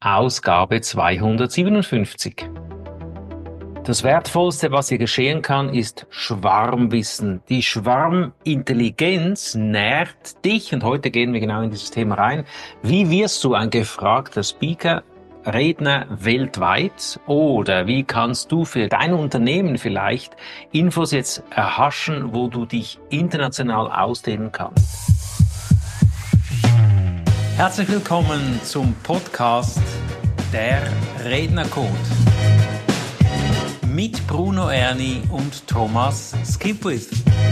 Ausgabe 257. Das Wertvollste, was dir geschehen kann, ist Schwarmwissen. Die Schwarmintelligenz nährt dich und heute gehen wir genau in dieses Thema rein. Wie wirst du ein gefragter Speaker, Redner weltweit? Oder wie kannst du für dein Unternehmen vielleicht Infos jetzt erhaschen, wo du dich international ausdehnen kannst? Herzlich willkommen zum Podcast Der Rednercode mit Bruno Erni und Thomas Skipwith.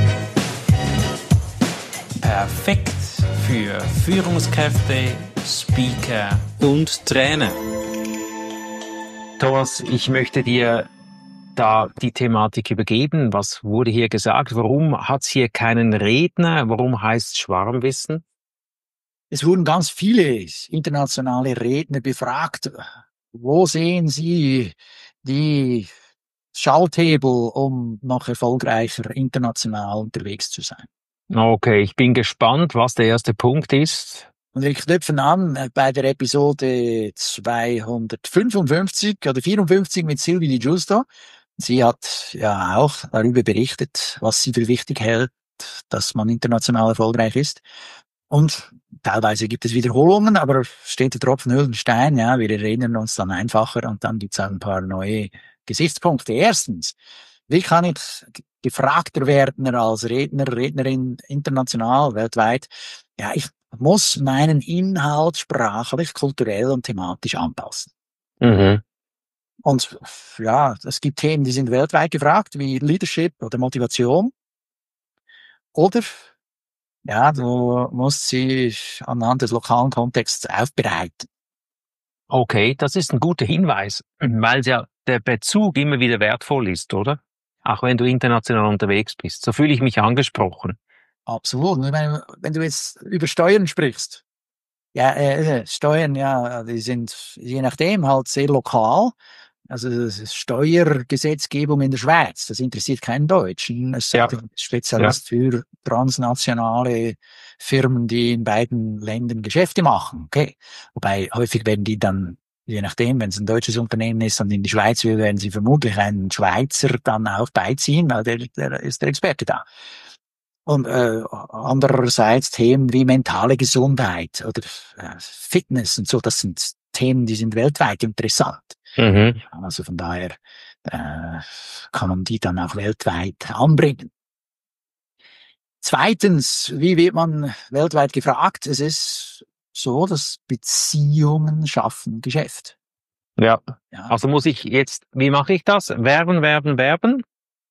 Perfekt für Führungskräfte, Speaker und Trainer. Thomas, ich möchte dir da die Thematik übergeben. Was wurde hier gesagt? Warum hat es hier keinen Redner? Warum heißt es Schwarmwissen? Es wurden ganz viele internationale Redner befragt. Wo sehen Sie die Schalthebel, um noch erfolgreicher international unterwegs zu sein? Okay, ich bin gespannt, was der erste Punkt ist. Und wir knüpfen an bei der Episode 255 oder 54 mit Sylvie Di Giusto. Sie hat ja auch darüber berichtet, was sie für wichtig hält, dass man international erfolgreich ist. Und teilweise gibt es Wiederholungen, aber steht der Tropfen hüllt den Stein. Ja, wir erinnern uns dann einfacher und dann gibt es ein paar neue Gesichtspunkte. Erstens, wie kann ich gefragter werden als Redner, Rednerin international, weltweit? Ja, ich muss meinen Inhalt sprachlich, kulturell und thematisch anpassen. Mhm. Und ja, es gibt Themen, die sind weltweit gefragt, wie Leadership oder Motivation. Oder ja, du musst sie anhand des lokalen Kontexts aufbereiten. Okay, das ist ein guter Hinweis, weil ja der Bezug immer wieder wertvoll ist, oder? Auch wenn du international unterwegs bist. So fühle ich mich angesprochen. Absolut. Ich meine, wenn du jetzt über Steuern sprichst, ja, Steuern, ja, die sind je nachdem halt sehr lokal. Also das ist Steuergesetzgebung in der Schweiz, das interessiert keinen Deutschen. Es ist ein Spezialist für transnationale Firmen, die in beiden Ländern Geschäfte machen. Okay. Wobei häufig werden die dann, je nachdem, wenn es ein deutsches Unternehmen ist und in die Schweiz will, werden sie vermutlich einen Schweizer dann auch beiziehen, weil der ist der Experte da. Und andererseits Themen wie mentale Gesundheit oder Fitness und so, das sind Themen, die sind weltweit interessant. Mhm. Also von daher kann man die dann auch weltweit anbringen. Zweitens, wie wird man weltweit gefragt? Es ist so, dass Beziehungen schaffen Geschäft. Ja. Also muss ich jetzt, wie mache ich das? Werben?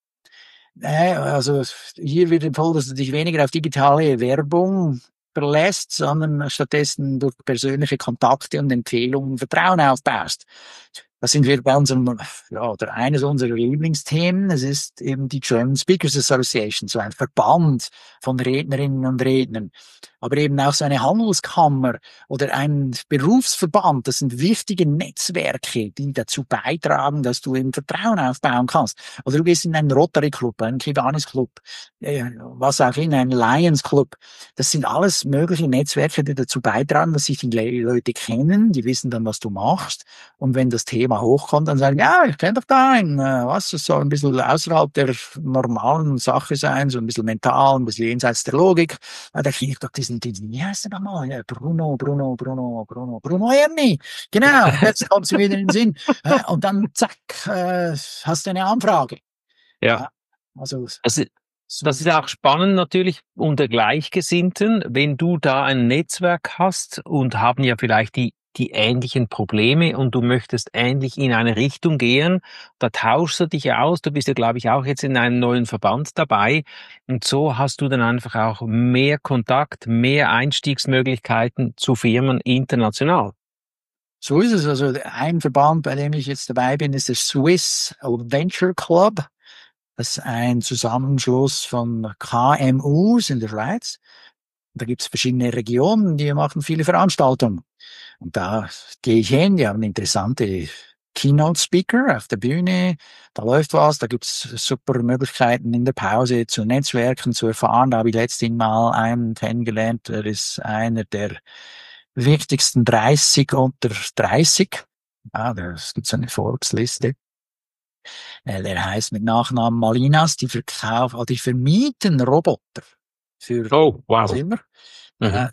Also hier wird empfohlen, dass du dich weniger auf digitale Werbung verlässt, sondern stattdessen durch persönliche Kontakte und Empfehlungen Vertrauen aufbaust. Da sind wir bei unserem, ja, oder eines unserer Lieblingsthemen. Es ist eben die German Speakers Association, so ein Verband von Rednerinnen und Rednern. Aber eben auch so eine Handelskammer oder ein Berufsverband. Das sind wichtige Netzwerke, die dazu beitragen, dass du eben Vertrauen aufbauen kannst. Oder du gehst in einen Rotary Club, einen Kiwanis Club, was auch immer, einen Lions Club. Das sind alles mögliche Netzwerke, die dazu beitragen, dass sich die Leute kennen, die wissen dann, was du machst. Und wenn das Thema hochkommt, dann sagen, ja, ich kenne doch da einen, was, das soll ein bisschen außerhalb der normalen Sache sein, so ein bisschen mental, ein bisschen jenseits der Logik. Da kriege ich doch diesen, wie heißt der nochmal? Ja, Bruno Erni. Genau, jetzt kommt es mir wieder in den Sinn. Und dann, zack, hast du eine Anfrage. Ja. Also, das ist auch spannend natürlich unter Gleichgesinnten, wenn du da ein Netzwerk hast und haben ja vielleicht die ähnlichen Probleme und du möchtest ähnlich in eine Richtung gehen, da tauschst du dich aus, du bist ja glaube ich auch jetzt in einem neuen Verband dabei und so hast du dann einfach auch mehr Kontakt, mehr Einstiegsmöglichkeiten zu Firmen international. So ist es. Also ein Verband, bei dem ich jetzt dabei bin, ist der Swiss Venture Club. Das ist ein Zusammenschluss von KMUs in der Schweiz. Da gibt's verschiedene Regionen, die machen viele Veranstaltungen. Und da gehe ich hin, die haben interessante Keynote-Speaker auf der Bühne, da läuft was, da gibt's super Möglichkeiten in der Pause zu Netzwerken, zu erfahren. Da habe ich letztens mal einen kennengelernt, der ist einer der wichtigsten 30 unter 30. Ja, es gibt so eine Forbes-Liste. Der heißt mit Nachnamen Malinas, die vermieten Roboter für Oh, wow. Zimmer. Mhm.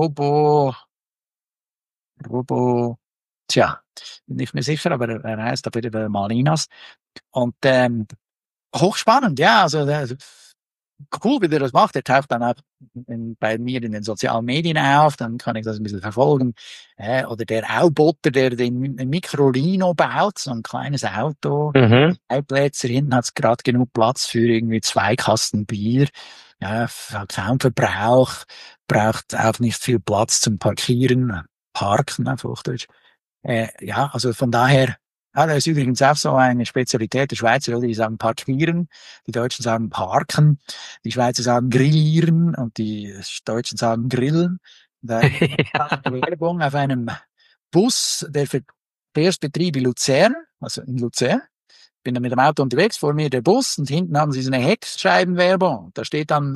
Robo, tja, bin nicht mehr sicher, aber er heißt auf jeden Fall Malinas. Und hochspannend, ja, also cool, wie der das macht. Der taucht dann auch bei mir in den sozialen Medien auf, dann kann ich das ein bisschen verfolgen. Oder der Auboter, der den Microlino baut, so ein kleines Auto. Mhm. 2 Plätze, hinten hat's gerade genug Platz für irgendwie 2 Kasten Bier. Ja, hat kaum Verbrauch, braucht auch nicht viel Platz zum Parkieren, Parken auf Hochdeutsch. Ja, also von daher, ja, das ist übrigens auch so eine Spezialität der Schweizer, oder? Die sagen parkieren, die Deutschen sagen parken, die Schweizer sagen grillieren und die Deutschen sagen grillen. Da eine Werbung auf einem Bus der Verkehrsbetrieb in Luzern, also in Luzern. Bin dann mit dem Auto unterwegs, vor mir der Bus und hinten haben sie so eine Heckscheibenwerbung. Da steht dann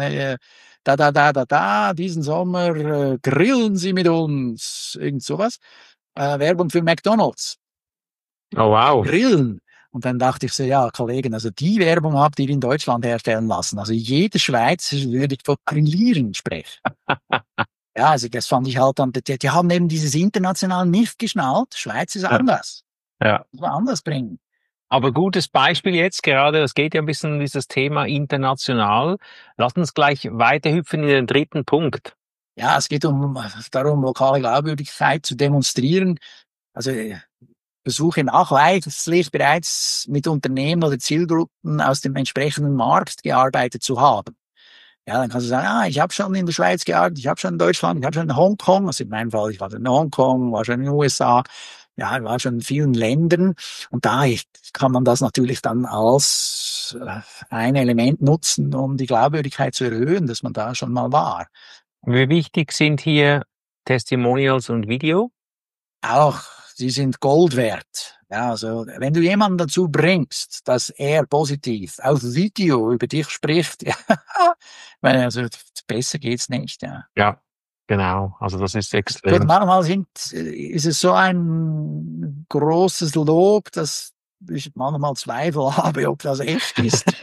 diesen Sommer grillen Sie mit uns, irgend sowas. Werbung für McDonald's. Oh, wow. Grillen. Und dann dachte ich so, ja, Kollegen, also die Werbung habt ihr in Deutschland herstellen lassen. Also jeder Schweizer würde von Grillieren sprechen. Ja, also das fand ich halt dann, die haben eben dieses international nicht geschnallt. Schweiz ist Ja. anders. Ja. Muss man anders bringen. Aber gutes Beispiel jetzt gerade, es geht ja ein bisschen um dieses Thema international. Lass uns gleich weiterhüpfen in den dritten Punkt. Ja, es geht darum, lokale Glaubwürdigkeit zu demonstrieren. Also versuche nachweislich bereits mit Unternehmen oder Zielgruppen aus dem entsprechenden Markt gearbeitet zu haben. Ja, dann kannst du sagen, ich habe schon in der Schweiz gearbeitet, ich habe schon in Deutschland, ich habe schon in Hongkong, also in meinem Fall, ich war schon in Hongkong, war schon in den USA, ja, ich war schon in vielen Ländern und da kann man das natürlich dann als ein Element nutzen, um die Glaubwürdigkeit zu erhöhen, dass man da schon mal war. Wie wichtig sind hier Testimonials und Video? Auch, sie sind Gold wert. Ja, also, wenn du jemanden dazu bringst, dass er positiv auf Video über dich spricht, ja, also, besser geht's nicht, ja. Ja, genau. Also das ist Gut, extrem. manchmal ist es so ein großes Lob, dass ich manchmal Zweifel habe, ob das echt ist.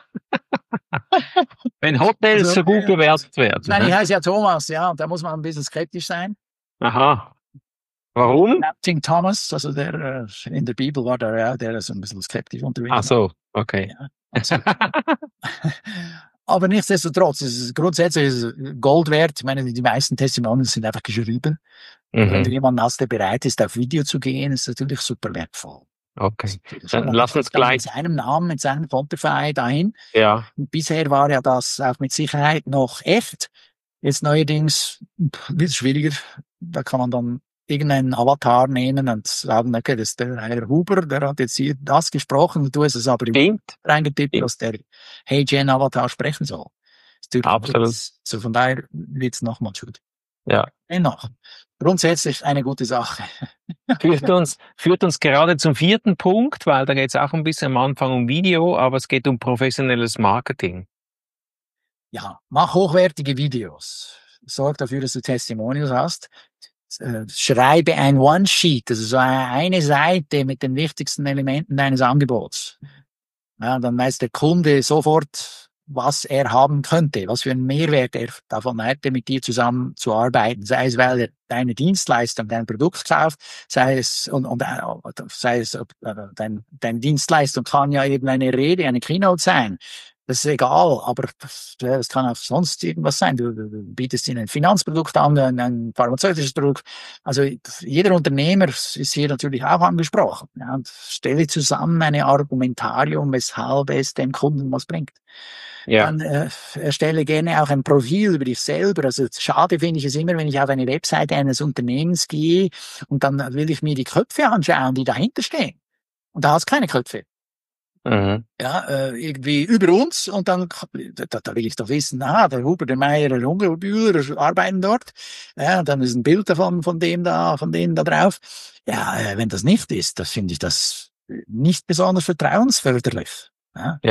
Wenn Hotels Also, so gut bewertet werden. ich meine, ich Ne? heiße ja Thomas, ja, und da muss man ein bisschen skeptisch sein. Aha. Warum? King Thomas, also der in der Bibel war der ist ein bisschen skeptisch unterwegs. Ach so, okay. Ja, also, aber nichtsdestotrotz, grundsätzlich ist es Gold wert. Ich meine, die meisten Testimonials sind einfach geschrieben. Wenn du jemanden hast, der bereit ist, auf Video zu gehen, ist das natürlich super wertvoll. Okay. So, Dann lass uns gleich. mit seinem Namen, mit seinem Konterfei dahin. Ja. Und bisher war ja das auch mit Sicherheit noch echt. Jetzt neuerdings wird es schwieriger. Da kann man dann irgendeinen Avatar nehmen und sagen, okay, das ist der Herr Huber, der hat jetzt hier das gesprochen und du hast es aber reingetippt, dass der Hey Gen Avatar sprechen soll. Absolut. So von daher wird's nochmal schuld. Ja. Dennoch, grundsätzlich eine gute Sache. Führt uns gerade zum vierten Punkt, weil da geht es auch ein bisschen am Anfang um Video, aber es geht um professionelles Marketing. Ja, mach hochwertige Videos. Sorg dafür, dass du Testimonials hast. Schreibe ein One-Sheet, also so eine Seite mit den wichtigsten Elementen deines Angebots. Ja, dann weiß der Kunde sofort, was er haben könnte, was für einen Mehrwert er davon hätte, mit dir zusammen zu arbeiten. Sei es, weil er deine Dienstleistung, dein Produkt kauft, sei es, deine Dienstleistung kann ja eben eine Rede, eine Keynote sein. Das ist egal, aber das kann auch sonst irgendwas sein. Du bietest ihnen ein Finanzprodukt an, ein pharmazeutisches Produkt. Also jeder Unternehmer ist hier natürlich auch angesprochen. Ja, und stelle zusammen eine Argumentarium, weshalb es dem Kunden was bringt. Ja. Dann erstelle gerne auch ein Profil über dich selber. Also schade finde ich es immer, wenn ich auf eine Webseite eines Unternehmens gehe und dann will ich mir die Köpfe anschauen, die dahinter stehen. Und da hast du keine Köpfe. Mhm. Ja, irgendwie über uns und dann, da will ich doch wissen, der Huber, der Meier, der Hungerbühler arbeiten dort. Ja, dann ist ein Bild davon, von denen da drauf. Ja, wenn das nicht ist, das finde ich das nicht besonders vertrauensförderlich. Ja. Ja.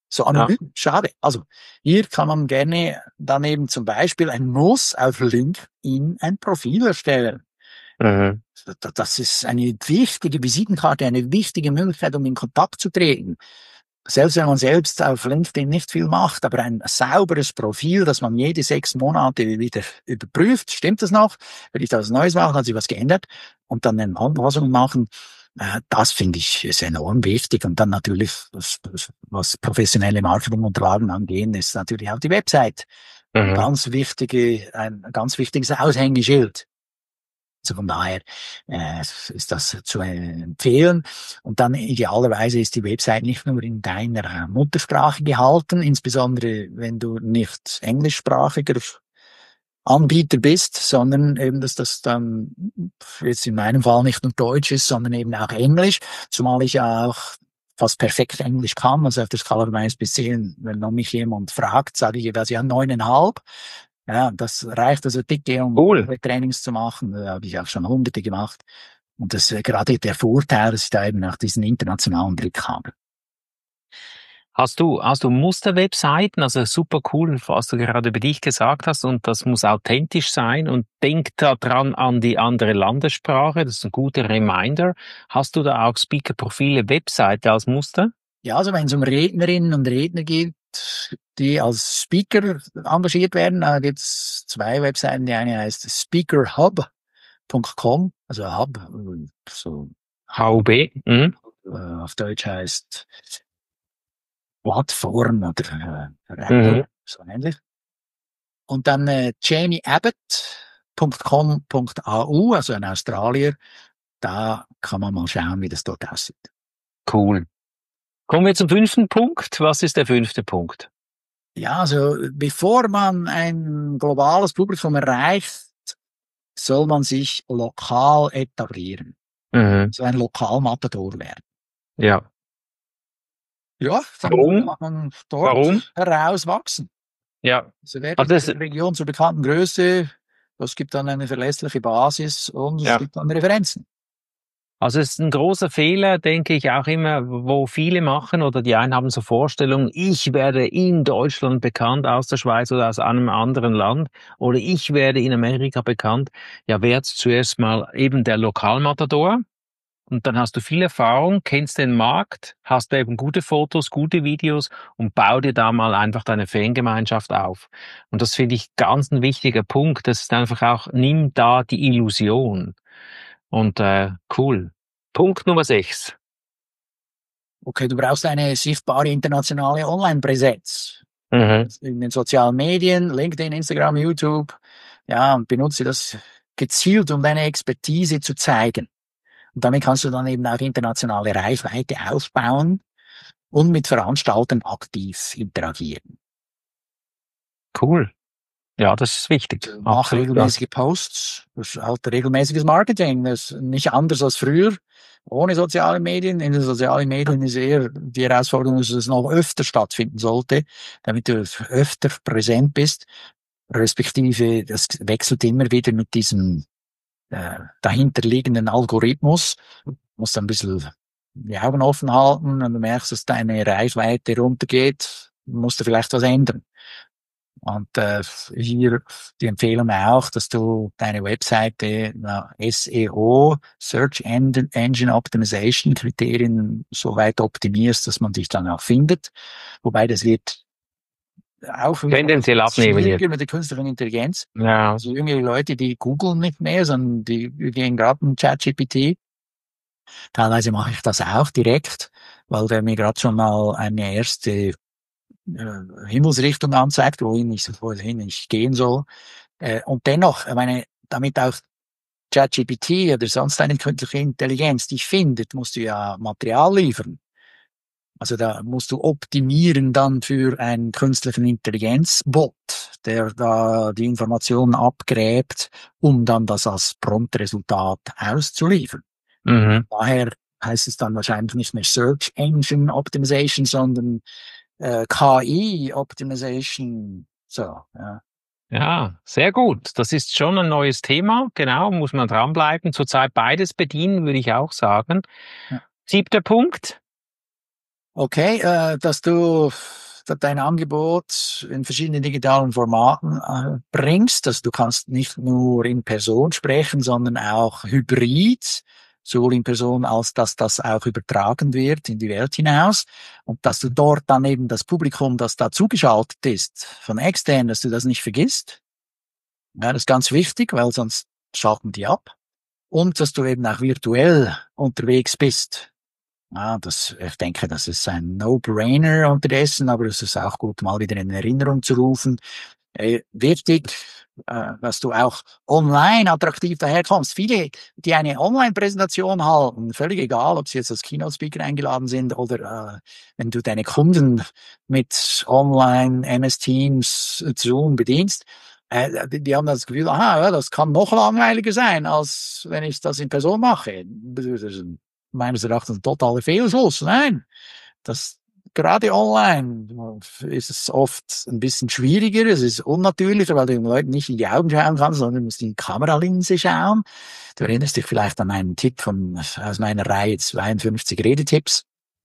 So Ja. anonym, schade. Also hier kann man gerne dann eben zum Beispiel ein Muss auf LinkedIn ein Profil erstellen. Mhm. Das ist eine wichtige Visitenkarte, eine wichtige Möglichkeit, um in Kontakt zu treten. Selbst wenn man selbst auf LinkedIn nicht viel macht, aber ein sauberes Profil, das man jede 6 Monate wieder überprüft, stimmt das noch? Will ich da was Neues machen? Hat sich was geändert? Und dann eine Anpassung machen. Das finde ich ist enorm wichtig. Und dann natürlich, was professionelle Marketingunterlagen angehen, ist natürlich auch die Website. Mhm. Ein ganz wichtiges Aushängeschild. Also von daher ist das zu empfehlen. Und dann idealerweise ist die Website nicht nur in deiner Muttersprache gehalten, insbesondere wenn du nicht englischsprachiger Anbieter bist, sondern eben, dass das dann jetzt in meinem Fall nicht nur Deutsch ist, sondern eben auch Englisch, zumal ich ja auch fast perfekt Englisch kann, also auf der Skala von 1 bis 10, wenn noch mich jemand fragt, sage ich jeweils ja 9,5. Ja, das reicht also dicke, um Cool. Trainings zu machen. Da habe ich auch schon Hunderte gemacht. Und das ist gerade der Vorteil, dass ich da eben auch diesen internationalen Blick habe. Hast du Musterwebseiten? Also super cool, was du gerade über dich gesagt hast. Und das muss authentisch sein. Und denk da dran an die andere Landessprache. Das ist ein guter Reminder. Hast du da auch Speaker-Profile, Webseite als Muster? Ja, also wenn es um Rednerinnen und Redner geht, die als Speaker engagiert werden, da gibt es 2 Webseiten. Die eine heißt speakerhub.com, also Hub, so HUB? Mhm. auf Deutsch heißt Plattform oder Mhm. Raum, so ähnlich. Und dann jamieabbott.com.au, also ein Australier. Da kann man mal schauen, wie das dort aussieht. Cool. Kommen wir zum 5. Punkt. Was ist der 5. Punkt? Ja, also bevor man ein globales Publikum erreicht, soll man sich lokal etablieren. Mhm. So ein Lokalmatador werden. Ja. Ja, dann Warum? kann man Warum? dort herauswachsen. Ja. Also werden Also das, die Region zur bekannten Größe, das gibt dann eine verlässliche Basis und es ja. gibt dann Referenzen. Also es ist ein großer Fehler, denke ich auch immer, wo viele machen oder die einen haben so Vorstellungen, ich werde in Deutschland bekannt aus der Schweiz oder aus einem anderen Land oder ich werde in Amerika bekannt. Ja, werd zuerst mal eben der Lokalmatador und dann hast du viel Erfahrung, kennst den Markt, hast eben gute Fotos, gute Videos und bau dir da mal einfach deine Fangemeinschaft auf. Und das finde ich ganz ein wichtiger Punkt. Das ist einfach auch, nimm da die Illusion. Und cool. Punkt Nummer 6. Okay, du brauchst eine sichtbare internationale Online-Präsenz. Mhm. In den sozialen Medien, LinkedIn, Instagram, YouTube. Ja, und benutze das gezielt, um deine Expertise zu zeigen. Und damit kannst du dann eben auch internationale Reichweite aufbauen und mit Veranstaltern aktiv interagieren. Cool. Ja, das ist wichtig. Mach Absolut, ja. regelmäßige Posts. Das ist halt regelmäßiges Marketing. Das ist nicht anders als früher. Ohne soziale Medien. In den sozialen Medien ist eher die Herausforderung, dass es noch öfter stattfinden sollte, damit du öfter präsent bist. Respektive, das wechselt immer wieder mit diesem dahinterliegenden Algorithmus. Du musst ein bisschen die Augen offen halten und du merkst, dass deine Reichweite runtergeht, musst du vielleicht was ändern. Und hier die Empfehlung auch, dass du deine Webseite SEO, Search Engine Optimization Kriterien so weit optimierst, dass man dich dann auch findet. Wobei das wird auch Tendenziell abnehmen jetzt. schwieriger mit der künstlichen Intelligenz. Ja. Also jüngere Leute, die googeln nicht mehr, sondern die gehen gerade in ChatGPT. Teilweise mache ich das auch direkt, weil der mir gerade schon mal eine erste Himmelsrichtung anzeigt, wohin ich gehen soll. Und dennoch, ich meine, damit auch ChatGPT oder sonst eine künstliche Intelligenz dich findet, musst du ja Material liefern. Also da musst du optimieren dann für einen künstlichen Intelligenzbot, der da die Informationen abgräbt, um dann das als Promptresultat auszuliefern. Mhm. Daher heißt es dann wahrscheinlich nicht mehr Search Engine Optimization, sondern KI Optimization. So, ja. Ja, sehr gut. Das ist schon ein neues Thema. Genau, muss man dranbleiben. Zurzeit beides bedienen, würde ich auch sagen. Ja. 7. Punkt. Okay, dass du dein Angebot in verschiedenen digitalen Formaten bringst. Also du kannst nicht nur in Person sprechen, sondern auch hybrid, sowohl in Person als dass das auch übertragen wird in die Welt hinaus. Und dass du dort dann eben das Publikum, das da zugeschaltet ist, von extern, dass du das nicht vergisst. Ja, das ist ganz wichtig, weil sonst schalten die ab. Und dass du eben auch virtuell unterwegs bist. Ja, ich denke, das ist ein No-Brainer unterdessen, aber es ist auch gut, mal wieder in Erinnerung zu rufen. Wichtig, dass du auch online attraktiv daherkommst. Viele, die eine Online-Präsentation halten, völlig egal, ob sie jetzt als Keynote-Speaker eingeladen sind oder wenn du deine Kunden mit Online, MS Teams, Zoom bedienst, die haben das Gefühl, aha, ja, das kann noch langweiliger sein, als wenn ich das in Person mache. Das ist meines Erachtens ein totaler Fehlschluss. Nein, das gerade online ist es oft ein bisschen schwieriger, es ist unnatürlicher, weil du den Leuten nicht in die Augen schauen kannst, sondern du musst in die Kameralinse schauen. Du erinnerst dich vielleicht an einen Tipp aus meiner Reihe 52 Redetipps.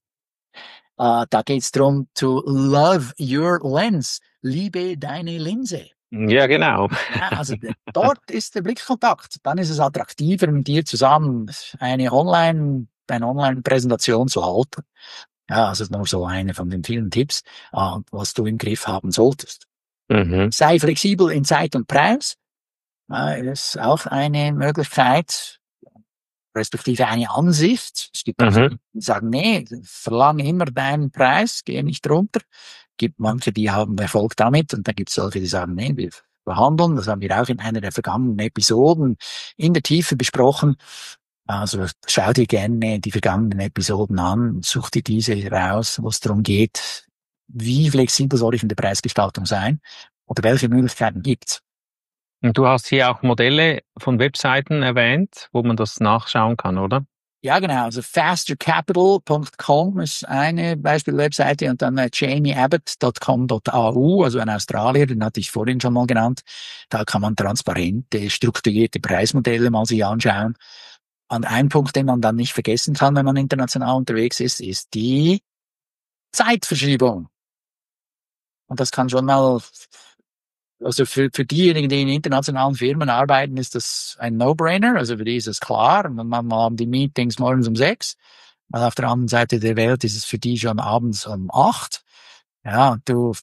Da geht es darum, to love your lens. Liebe deine Linse. Ja, genau. Ja, also dort ist der Blickkontakt. Dann ist es attraktiver, mit dir zusammen eine Online-Präsentation zu halten. Ja, also nur so eine von den vielen Tipps, was du im Griff haben solltest. Mhm. Sei flexibel in Zeit und Preis. Ist auch eine Möglichkeit, respektive eine Ansicht. Es gibt auch, die sagen, nee, verlange immer deinen Preis, gehe nicht runter. Gibt manche, die haben Erfolg damit, und dann gibt es solche, die sagen, nee, wir behandeln. Das haben wir auch in einer der vergangenen Episoden in der Tiefe besprochen. Also schau dir gerne die vergangenen Episoden an, such dir diese raus, wo es darum geht, wie flexibel soll ich in der Preisgestaltung sein oder welche Möglichkeiten gibt's. Und du hast hier auch Modelle von Webseiten erwähnt, wo man das nachschauen kann, oder? Ja, genau. Also fastercapital.com ist eine Beispiel-Webseite, und dann jamieabbott.com.au, also ein Australier, den hatte ich vorhin schon mal genannt. Da kann man transparente, strukturierte Preismodelle mal sich anschauen. Und ein Punkt, den man dann nicht vergessen kann, wenn man international unterwegs ist die Zeitverschiebung. Und das kann schon mal, also für diejenigen, die in internationalen Firmen arbeiten, ist das ein No-Brainer. Also für die ist es klar. Und dann haben die Meetings morgens um 6. Weil auf der anderen Seite der Welt ist es für die schon abends um 8. Ja, und du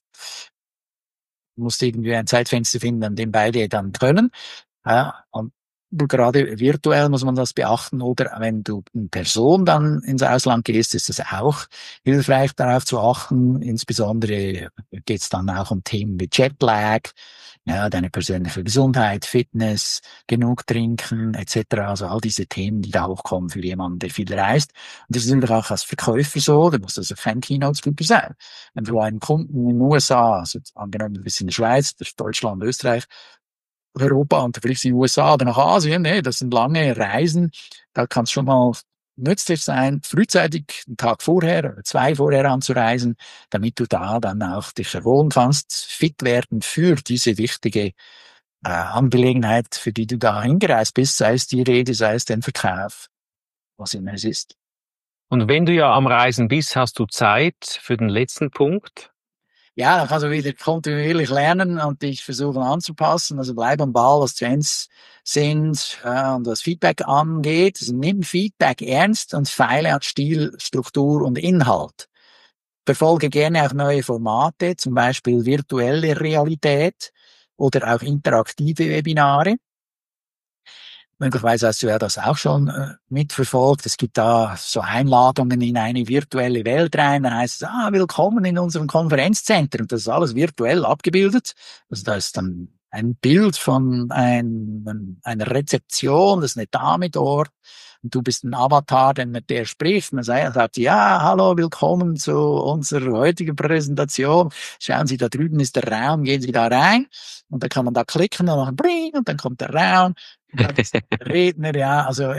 musst irgendwie ein Zeitfenster finden, an dem beide dann können. Ja, und gerade virtuell muss man das beachten, oder wenn du in Person dann ins Ausland gehst, ist es auch hilfreich, darauf zu achten. Insbesondere geht es dann auch um Themen wie Jetlag, ja, deine persönliche Gesundheit, Fitness, genug trinken etc. Also all diese Themen, die da hochkommen für jemanden, der viel reist. Und das ist natürlich auch als Verkäufer so, du musst also kein Keynote-Speaker sein. Wenn du einen Kunden in den USA, also angenommen du bist in der Schweiz, Deutschland, Österreich, Europa und vielleicht in die USA oder nach Asien, ne, das sind lange Reisen, da kann es schon mal nützlich sein, frühzeitig einen Tag vorher oder 2 vorher anzureisen, damit du da dann auch dich erholen kannst, fit werden für diese wichtige Angelegenheit, für die du da hingereist bist, sei es die Rede, sei es den Verkauf, was immer es ist. Und wenn du ja am Reisen bist, hast du Zeit für den letzten Punkt? Ja, dann kannst du wieder kontinuierlich lernen und dich versuchen anzupassen. Also bleib am Ball, was Trends sind und was Feedback angeht. Also nimm Feedback ernst und feile an Stil, Struktur und Inhalt. Verfolge gerne auch neue Formate, zum Beispiel virtuelle Realität oder auch interaktive Webinare. Möglicherweise hast du ja das auch schon mitverfolgt. Es gibt da so Einladungen in eine virtuelle Welt rein. Dann heißt es, willkommen in unserem Konferenzzentrum. Und das ist alles virtuell abgebildet. Also da ist dann ein Bild von einer Rezeption, das ist eine Dame dort. Und du bist ein Avatar, der mit der spricht. Man sagt, ja, hallo, willkommen zu unserer heutigen Präsentation. Schauen Sie, da drüben ist der Raum, gehen Sie da rein. Und dann kann man da klicken und dann bring, und dann kommt der Raum. Redner, ja, also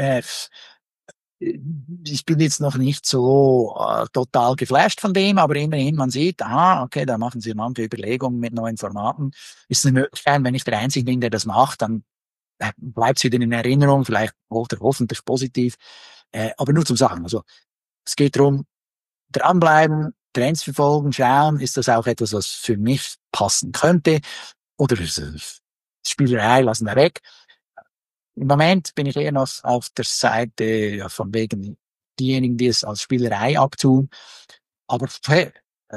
ich bin jetzt noch nicht so total geflasht von dem, aber immerhin, man sieht, okay, da machen sie manche Überlegungen mit neuen Formaten. Ist eine Möglichkeit, wenn ich der Einzige bin, der das macht, dann bleibt es wieder in Erinnerung, vielleicht oder hoffentlich positiv. Aber nur zum Sagen, also es geht darum, dranbleiben, Trends verfolgen, schauen, ist das auch etwas, was für mich passen könnte? Oder ist es Spielerei, lassen wir weg. Im Moment bin ich eher noch auf der Seite, ja, von wegen diejenigen, die es als Spielerei abtun. Aber hey,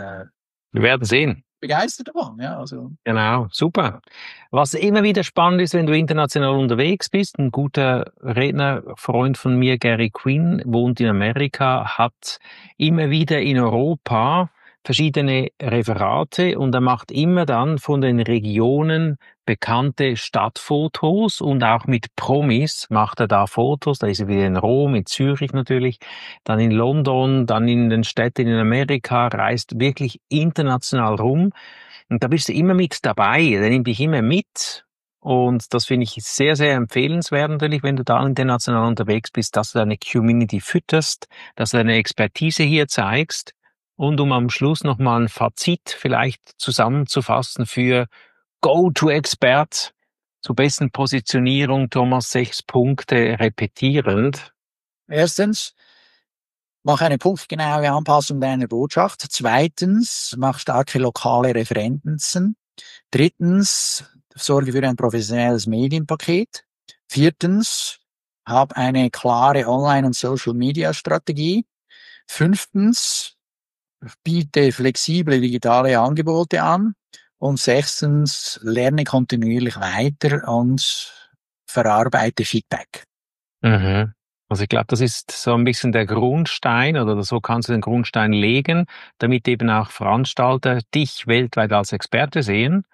Wir werden sehen. begeistert davon, ja, also. Genau, super. Was immer wieder spannend ist, wenn du international unterwegs bist, ein guter Rednerfreund von mir, Gary Quinn, wohnt in Amerika, hat immer wieder in Europa verschiedene Referate und er macht immer dann von den Regionen bekannte Stadtfotos und auch mit Promis macht er da Fotos. Da ist er wieder in Rom, in Zürich natürlich, dann in London, dann in den Städten in Amerika, reist wirklich international rum. Und da bist du immer mit dabei, der nimmt dich immer mit. Und das finde ich sehr, sehr empfehlenswert natürlich, wenn du da international unterwegs bist, dass du deine Community fütterst, dass du deine Expertise hier zeigst. Und um am Schluss nochmal ein Fazit vielleicht zusammenzufassen für Go-to-Expert zur besten Positionierung, Thomas, 6 Punkte repetierend. Erstens, mach eine punktgenaue Anpassung deiner Botschaft. Zweitens, mach starke lokale Referenzen. Drittens, sorge für ein professionelles Medienpaket. Viertens, hab eine klare Online- und Social-Media-Strategie. Fünftens, biete flexible digitale Angebote an. Und sechstens, lerne kontinuierlich weiter und verarbeite Feedback. Mhm. Also ich glaube, das ist so ein bisschen der Grundstein oder so kannst du den Grundstein legen, damit eben auch Veranstalter dich weltweit als Experte sehen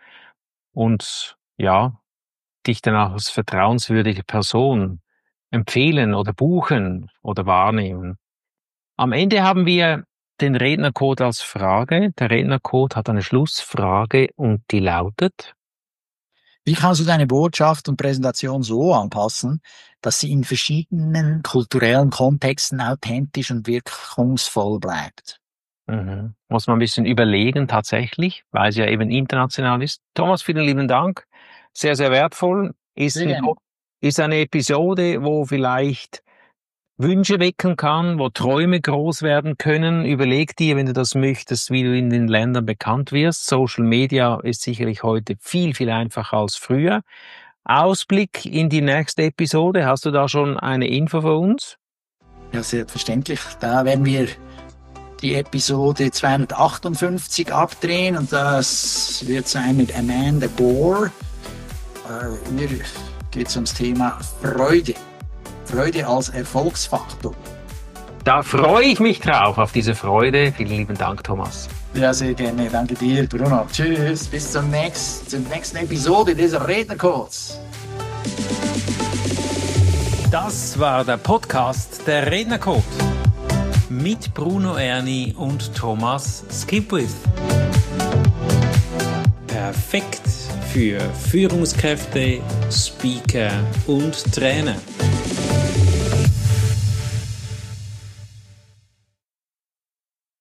und ja, dich dann auch als vertrauenswürdige Person empfehlen oder buchen oder wahrnehmen. Am Ende haben wir den Rednercode als Frage. Der Rednercode hat eine Schlussfrage und die lautet: Wie kannst du deine Botschaft und Präsentation so anpassen, dass sie in verschiedenen kulturellen Kontexten authentisch und wirkungsvoll bleibt? Muss man ein bisschen überlegen tatsächlich, weil es ja eben international ist. Thomas, vielen lieben Dank. Sehr, sehr wertvoll. Sehr gerne. Ist eine Episode, wo vielleicht Wünsche wecken kann, wo Träume groß werden können. Überleg dir, wenn du das möchtest, wie du in den Ländern bekannt wirst. Social Media ist sicherlich heute viel, viel einfacher als früher. Ausblick in die nächste Episode. Hast du da schon eine Info für uns? Ja, selbstverständlich. Da werden wir die Episode 258 abdrehen und das wird sein mit Amanda Gore. Hier geht es ums Thema Freude. Freude als Erfolgsfaktor. Da freue ich mich drauf, auf diese Freude. Vielen lieben Dank, Thomas. Ja, sehr gerne. Danke dir, Bruno. Tschüss. Bis zur nächsten Episode dieser Rednercodes. Das war der Podcast der Rednercode mit Bruno Erni und Thomas Skipwith. Perfekt für Führungskräfte, Speaker und Trainer.